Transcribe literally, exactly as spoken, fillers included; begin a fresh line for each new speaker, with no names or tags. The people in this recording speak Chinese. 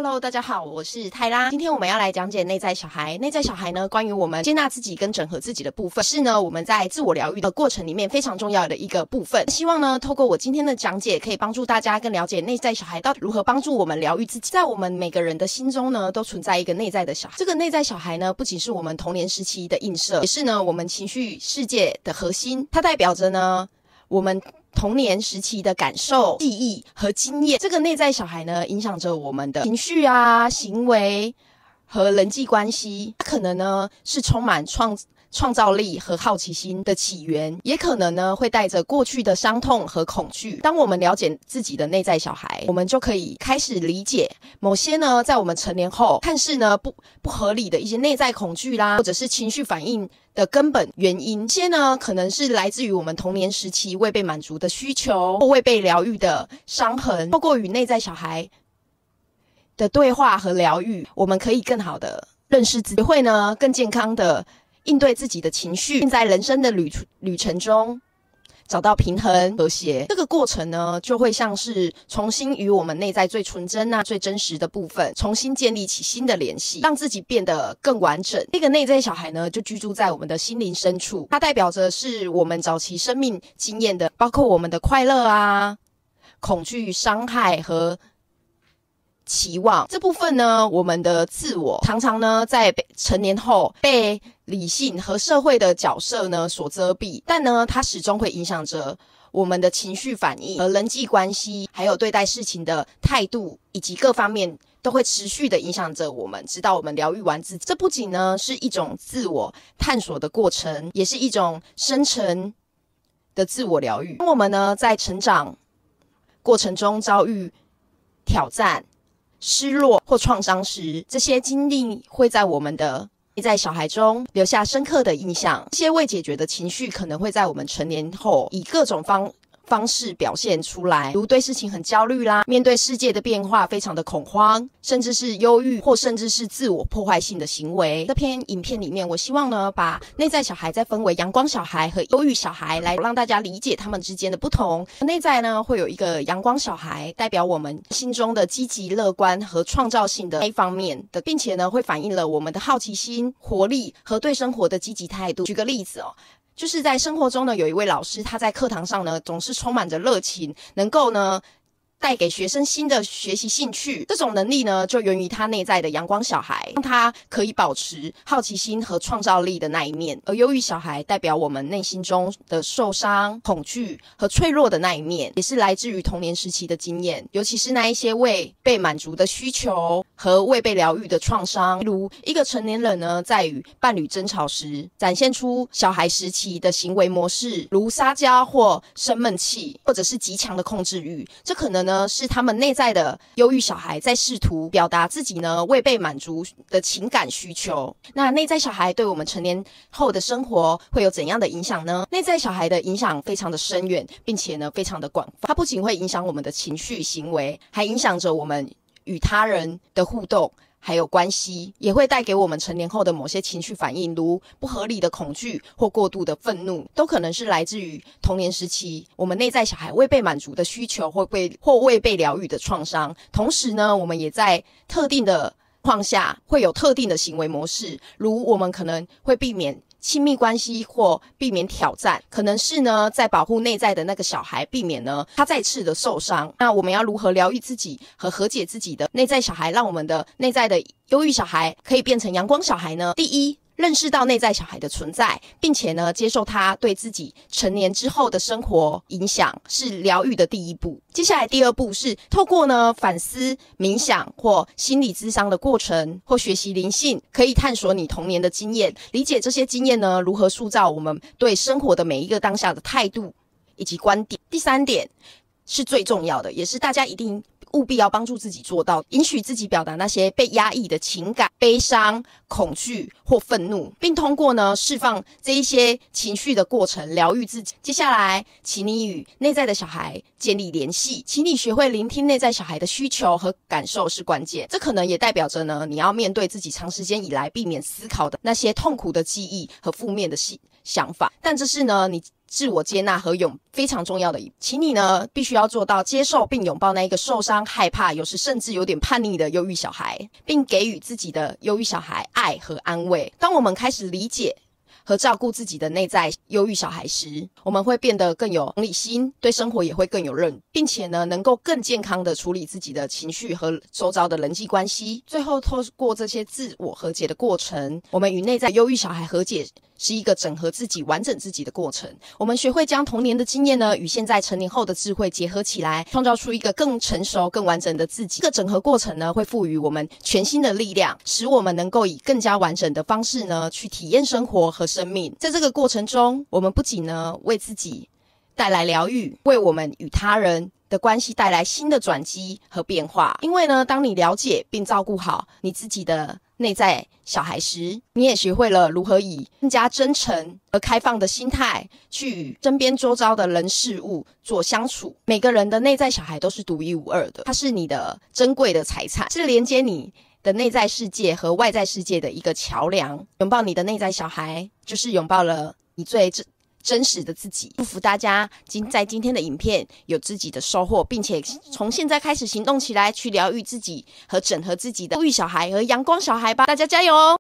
Hello， 大家好，我是泰拉。今天我们要来讲解内在小孩。内在小孩呢，关于我们接纳自己跟整合自己的部分，是呢我们在自我疗愈的过程里面非常重要的一个部分。希望呢，透过我今天的讲解，可以帮助大家更了解内在小孩到底如何帮助我们疗愈自己。在我们每个人的心中呢，都存在一个内在的小孩。这个内在小孩呢，不仅是我们童年时期的映射，也是呢我们情绪世界的核心。它代表着呢我们童年时期的感受、记忆和经验。这个内在小孩呢，影响着我们的情绪啊、行为和人际关系。它可能呢是充满创创造力和好奇心的起源，也可能呢会带着过去的伤痛和恐惧。当我们了解自己的内在小孩，我们就可以开始理解某些呢在我们成年后看似呢不不合理的一些内在恐惧啦，或者是情绪反应的根本原因。这些呢可能是来自于我们童年时期未被满足的需求，或未被疗愈的伤痕。透过与内在小孩的对话和疗愈，我们可以更好的认识自己，会呢更健康的应对自己的情绪，并在人生的旅旅程中找到平衡和谐。这个过程呢，就会像是重新与我们内在最纯真啊、最真实的部分重新建立起新的联系，让自己变得更完整。这个内在小孩呢，就居住在我们的心灵深处，它代表着是我们早期生命经验的，包括我们的快乐啊、恐惧、伤害和期望。这部分呢，我们的自我常常呢在成年后被理性和社会的角色呢所遮蔽，但呢它始终会影响着我们的情绪反应和人际关系，还有对待事情的态度，以及各方面都会持续的影响着我们，直到我们疗愈完自己。这不仅呢是一种自我探索的过程，也是一种深层的自我疗愈。当我们呢在成长过程中遭遇挑战、失落或创伤时，这些经历会在我们的内在小孩中留下深刻的印象。这些未解决的情绪可能会在我们成年后以各种方方式表现出来，如对事情很焦虑啦，面对世界的变化非常的恐慌，甚至是忧郁，或甚至是自我破坏性的行为。这篇影片里面，我希望呢把内在小孩再分为阳光小孩和忧郁小孩，来让大家理解他们之间的不同。内在呢会有一个阳光小孩，代表我们心中的积极乐观和创造性的那一方面的，并且呢会反映了我们的好奇心、活力和对生活的积极态度。举个例子哦，就是在生活中呢，有一位老师，他在课堂上呢总是充满着热情，能够呢带给学生新的学习兴趣。这种能力呢就源于他内在的阳光小孩，让他可以保持好奇心和创造力的那一面。而忧郁小孩代表我们内心中的受伤、恐惧和脆弱的那一面，也是来自于童年时期的经验，尤其是那一些未被满足的需求和未被疗愈的创伤。例如一个成年人呢在与伴侣争吵时展现出小孩时期的行为模式，如撒娇或生闷气，或者是极强的控制欲。这可能呢是他们内在的忧郁小孩在试图表达自己呢未被满足的情感需求。那内在小孩对我们成年后的生活会有怎样的影响呢？内在小孩的影响非常的深远，并且呢非常的广泛。它不仅会影响我们的情绪行为，还影响着我们与他人的互动还有关系，也会带给我们成年后的某些情绪反应，如不合理的恐惧或过度的愤怒，都可能是来自于童年时期我们内在小孩未被满足的需求或被或未被疗愈的创伤。同时呢，我们也在特定的情况下会有特定的行为模式，如我们可能会避免亲密关系或避免挑战，可能是呢在保护内在的那个小孩，避免呢他再次的受伤。那我们要如何疗愈自己和和解自己的内在小孩，让我们的内在的忧郁小孩可以变成阳光小孩呢？第一，认识到内在小孩的存在，并且呢接受他对自己成年之后的生活影响，是疗愈的第一步。接下来第二步是透过呢反思、冥想或心理咨商的过程，或学习灵性，可以探索你童年的经验，理解这些经验呢如何塑造我们对生活的每一个当下的态度以及观点。第三点是最重要的，也是大家一定务必要帮助自己做到，允许自己表达那些被压抑的情感，悲伤、恐惧或愤怒，并通过呢释放这一些情绪的过程疗愈自己。接下来请你与内在的小孩建立联系，请你学会聆听内在小孩的需求和感受是关键。这可能也代表着呢你要面对自己长时间以来避免思考的那些痛苦的记忆和负面的想法，但这是呢你自我接纳和拥非常重要的一步，请你呢必须要做到接受并拥抱那一个受伤、害怕，有时甚至有点叛逆的忧郁小孩，并给予自己的忧郁小孩爱和安慰。当我们开始理解和照顾自己的内在忧郁小孩时，我们会变得更有同理心，对生活也会更有认，并且呢能够更健康的处理自己的情绪和周遭的人际关系。最后透过这些自我和解的过程，我们与内在忧郁小孩和解是一个整合自己、完整自己的过程。我们学会将童年的经验呢与现在成年后的智慧结合起来，创造出一个更成熟、更完整的自己。这个整合过程呢会赋予我们全新的力量，使我们能够以更加完整的方式呢去体验生活和生命。在这个过程中，我们不仅呢为自己带来疗愈，为我们与他人的关系带来新的转机和变化。因为呢当你了解并照顾好你自己的内在小孩时，你也学会了如何以更加真诚和开放的心态去与身边周遭的人事物做相处。每个人的内在小孩都是独一无二的，它是你的珍贵的财产，是连接你的内在世界和外在世界的一个桥梁。拥抱你的内在小孩，就是拥抱了你最真真实的自己。祝福大家今在今天的影片有自己的收获，并且从现在开始行动起来，去疗愈自己和整合自己的忧郁小孩和阳光小孩吧。大家加油哦！